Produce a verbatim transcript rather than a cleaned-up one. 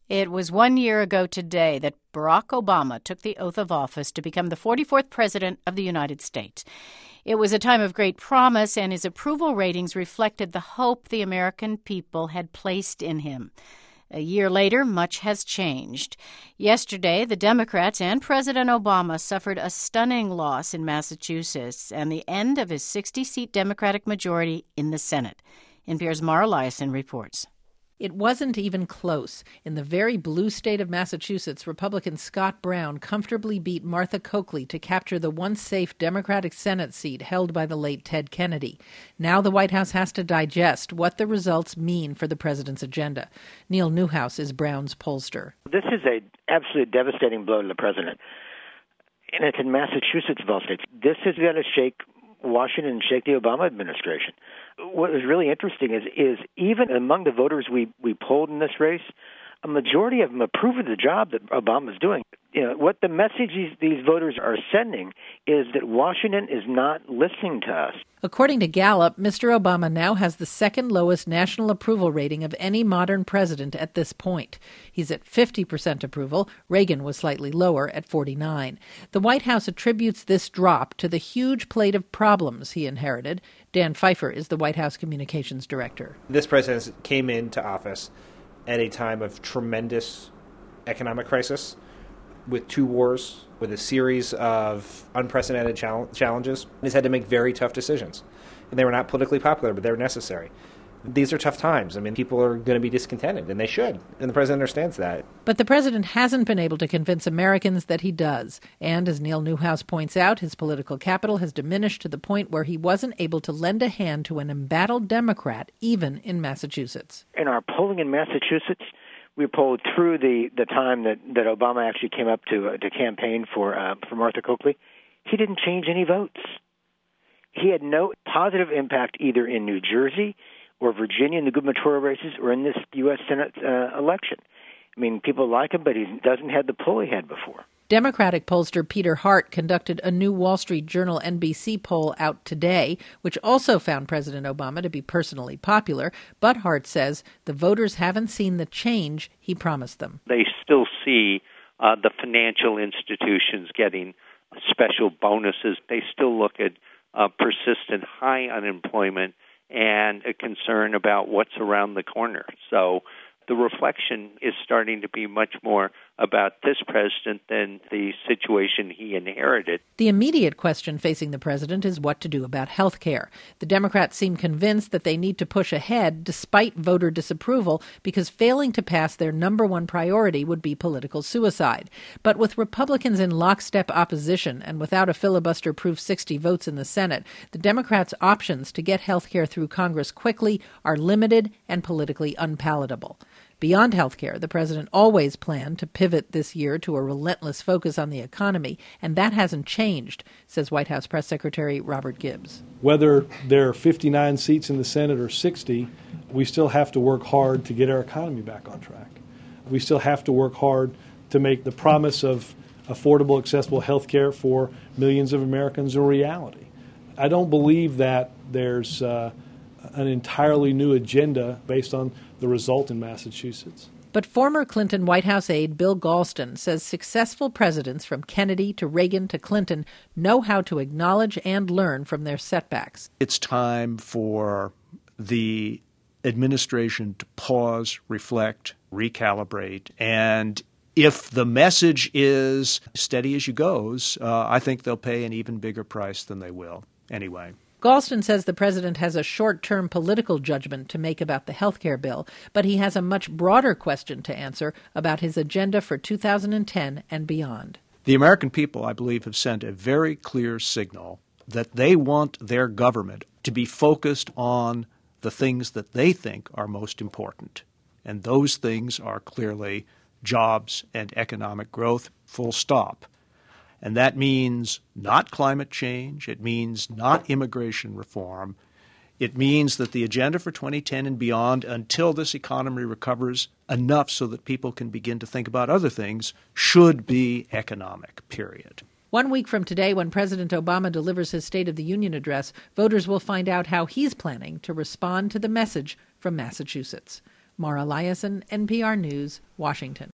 It was one year ago today that Barack Obama took the oath of office to become the forty-fourth President of the United States. It was a time of great promise, and his approval ratings reflected the hope the American people had placed in him. A year later, much has changed. Yesterday, the Democrats and President Obama suffered a stunning loss in Massachusetts and the end of his sixty-seat Democratic majority in the Senate. N P R's Mara Liasson reports. It wasn't even close. In the very blue state of Massachusetts, Republican Scott Brown comfortably beat Martha Coakley to capture the once safe Democratic Senate seat held by the late Ted Kennedy. Now the White House has to digest what the results mean for the president's agenda. Neil Newhouse is Brown's pollster. This is a absolutely devastating blow to the president, and it's in Massachusetts of all states. This is going to shake Washington and shake the Obama administration. What was really interesting is, is even among the voters we, we polled in this race, a majority of them approve of the job that Obama's doing. You know, what the message these, these voters are sending is that Washington is not listening to us. According to Gallup, Mister Obama now has the second lowest national approval rating of any modern president at this point. He's at fifty percent approval. Reagan was slightly lower at forty-nine. The White House attributes this drop to the huge plate of problems he inherited. Dan Pfeiffer is the White House communications director. This president came into office at a time of tremendous economic crisis, with two wars, with a series of unprecedented chal- challenges. He's had to make very tough decisions. And they were not politically popular, but they were necessary. These are tough times. I mean, people are going to be discontented, and they should. And the president understands that. But the president hasn't been able to convince Americans that he does. And as Neil Newhouse points out, his political capital has diminished to the point where he wasn't able to lend a hand to an embattled Democrat, even in Massachusetts. In our polling in Massachusetts, we polled through the, the time that, that Obama actually came up to uh, to campaign for uh, for Martha Coakley. He didn't change any votes. He had no positive impact either in New Jersey or Virginia in the gubernatorial races or in this U S Senate uh, election. I mean, people like him, but he doesn't have the pull he had before. Democratic pollster Peter Hart conducted a new Wall Street Journal N B C poll out today, which also found President Obama to be personally popular. But Hart says the voters haven't seen the change he promised them. They still see uh, the financial institutions getting special bonuses. They still look at uh, persistent high unemployment and a concern about what's around the corner. So the reflection is starting to be much more about this president than the situation he inherited. The immediate question facing the president is what to do about health care. The Democrats seem convinced that they need to push ahead despite voter disapproval because failing to pass their number one priority would be political suicide. But with Republicans in lockstep opposition and without a filibuster-proof sixty votes in the Senate, the Democrats' options to get health care through Congress quickly are limited and politically unpalatable. Beyond health care, the president always planned to pivot this year to a relentless focus on the economy, and that hasn't changed, says White House Press Secretary Robert Gibbs. Whether there are fifty-nine seats in the Senate or sixty, we still have to work hard to get our economy back on track. We still have to work hard to make the promise of affordable, accessible health care for millions of Americans a reality. I don't believe that there's uh, an entirely new agenda based on the result in Massachusetts. But former Clinton White House aide Bill Galston says successful presidents from Kennedy to Reagan to Clinton know how to acknowledge and learn from their setbacks. It's time for the administration to pause, reflect, recalibrate, and if the message is steady as you goes, uh, I think they'll pay an even bigger price than they will anyway. Galston says the president has a short-term political judgment to make about the health care bill, but he has a much broader question to answer about his agenda for two thousand ten and beyond. The American people, I believe, have sent a very clear signal that they want their government to be focused on the things that they think are most important. And those things are clearly jobs and economic growth, full stop. And that means not climate change. It means not immigration reform. It means that the agenda for twenty ten and beyond, until this economy recovers enough so that people can begin to think about other things, should be economic, period. One week from today, when President Obama delivers his State of the Union address, voters will find out how he's planning to respond to the message from Massachusetts. Mara Liasson, N P R News, Washington.